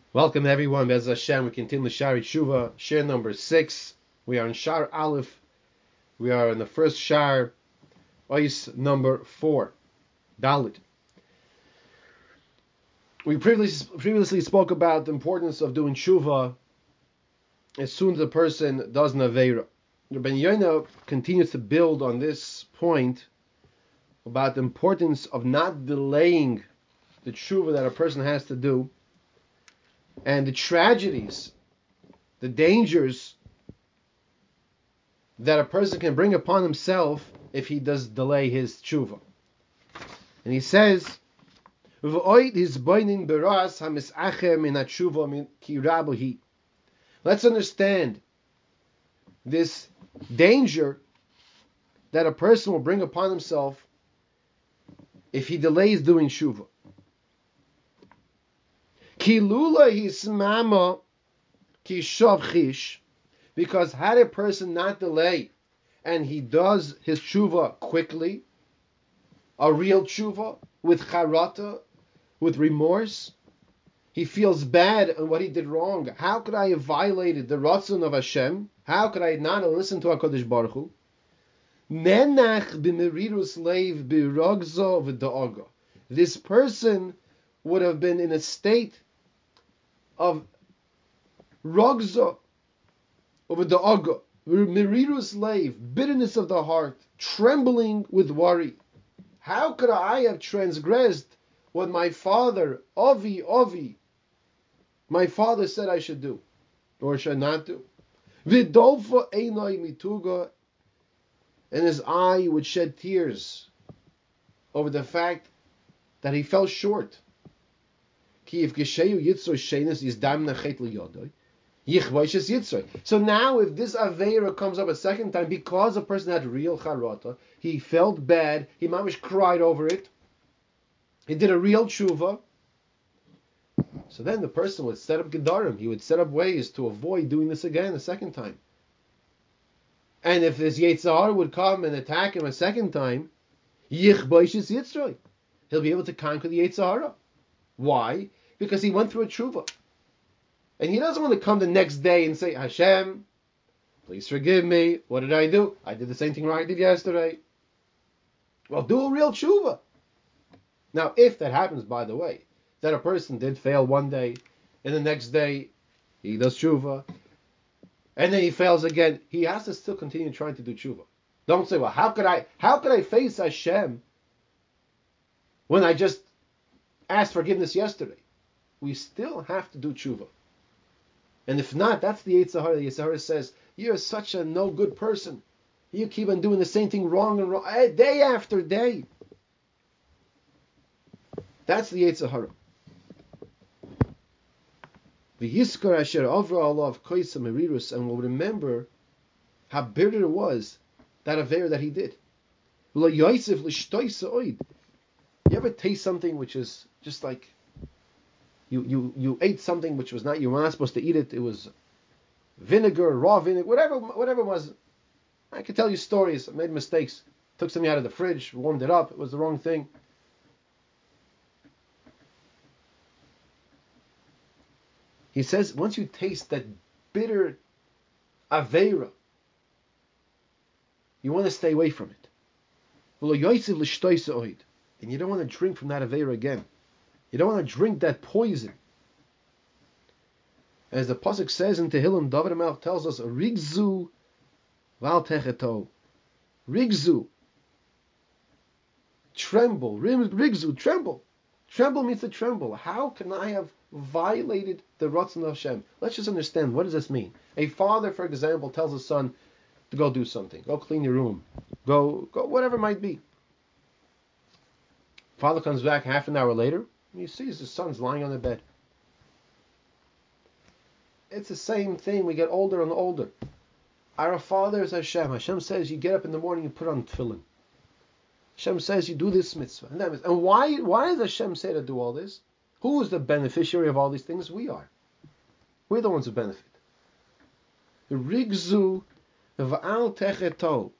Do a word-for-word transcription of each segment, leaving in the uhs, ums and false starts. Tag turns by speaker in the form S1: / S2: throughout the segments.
S1: Welcome everyone, Bez Hashem. We continue Shari Tshuva, share number six. We are in Shar Aleph. We are in the first Shar, Ois number four, Dalit. We previously previously spoke about the importance of doing Tshuva as soon as a person does Naveira. Ben Yoina continues to build on this point about the importance of not delaying the Tshuva that a person has to do, and the tragedies, the dangers that a person can bring upon himself if he does delay his tshuva. And he says, let's understand this danger that a person will bring upon himself if he delays doing tshuva. Kilula hismama kishavchish, because had a person not delay and he does his tshuva quickly, a real tshuva with charata, with remorse, he feels bad on what he did wrong. How could I have violated the ratzon of Hashem? How could I not have listened to HaKadosh Baruch Hu? Nenach b'merirus leiv b'rogzo v'da'aga. This person would have been in a state of rogza, over the aga, merirus leiv, bitterness of the heart, trembling with worry. How could I have transgressed what my father, Avi, Avi, my father said I should do, or should not do? Vidolfa einai mituga, and his eye would shed tears over the fact that he fell short. So now, if this Aveira comes up a second time, because a person had real charata, he felt bad, he mamish cried over it, he did a real tshuva, so then the person would set up gedarim, he would set up ways to avoid doing this again a second time. And if this Yetzer Hara would come and attack him a second time, he'll be able to conquer the Yetzer Hara. Why? Because he went through a tshuva. And he doesn't want to come the next day and say, Hashem, please forgive me. What did I do? I did the same thing I did yesterday. Well, do a real tshuva. Now, if that happens, by the way, that a person did fail one day, and the next day he does tshuva, and then he fails again, he has to still continue trying to do tshuva. Don't say, well, how could I, how could I face Hashem when I just asked forgiveness yesterday? We still have to do tshuva. And if not, that's the Yetzer Hara. The Yetzer Hara says, you're such a no good person. You keep on doing the same thing wrong and wrong, day after day. That's the Yetzer Hara. V'yiskar asher avra alav koisa merirus, and will remember how bitter it was, that Aveira that he did. Lo yosef l'shtoisa oid. You ever taste something which is just like, you, you, you ate something which was not, you were not supposed to eat it, it was vinegar, raw vinegar, whatever whatever it was. I could tell you stories. I made mistakes. Took something out of the fridge, warmed it up, it was the wrong thing. He says, once you taste that bitter Aveira, you want to stay away from it. And you don't want to drink from that Aveira again. You don't want to drink that poison. As the pasuk says in Tehillim, David HaMelech tells us, Rigzu val techeto. Rigzu. Tremble. Rigzu, tremble. Tremble means to tremble. How can I have violated the Ratzon of Hashem? Let's just understand, what does this mean? A father, for example, tells his son to go do something. Go clean your room. Go, go, whatever it might be. Father comes back half an hour later, and he sees his son's lying on the bed. It's the same thing. We get older and older. Our Father is Hashem. Hashem says you get up in the morning and put on tefillin. Hashem says you do this mitzvah. And, that mitzvah. And why, why does Hashem say to do all this? Who is the beneficiary of all these things? We are. We're the ones who benefit. Rigzu v'al techeto.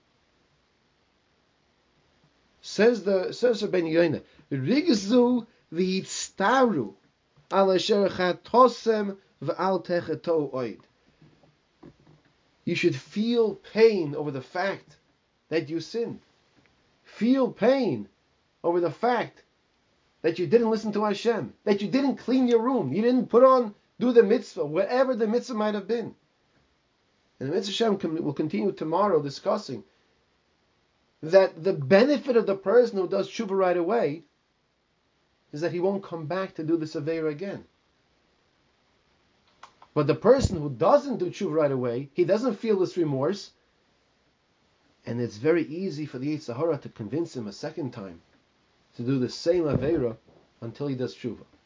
S1: Says the says Ben Yoina, Rigzu v'yitztaru. al asher chatosem v'al techeto oid. You should feel pain over the fact that you sinned. Feel pain over the fact that you didn't listen to Hashem, that you didn't clean your room, you didn't put on, do the mitzvah, whatever the mitzvah might have been. And the Mitzvah Hashem will continue tomorrow discussing that the benefit of the person who does tshuva right away is that he won't come back to do this aveira again. But the person who doesn't do tshuva right away, he doesn't feel this remorse, and it's very easy for the Yetzer Hara to convince him a second time to do the same aveira until he does tshuva.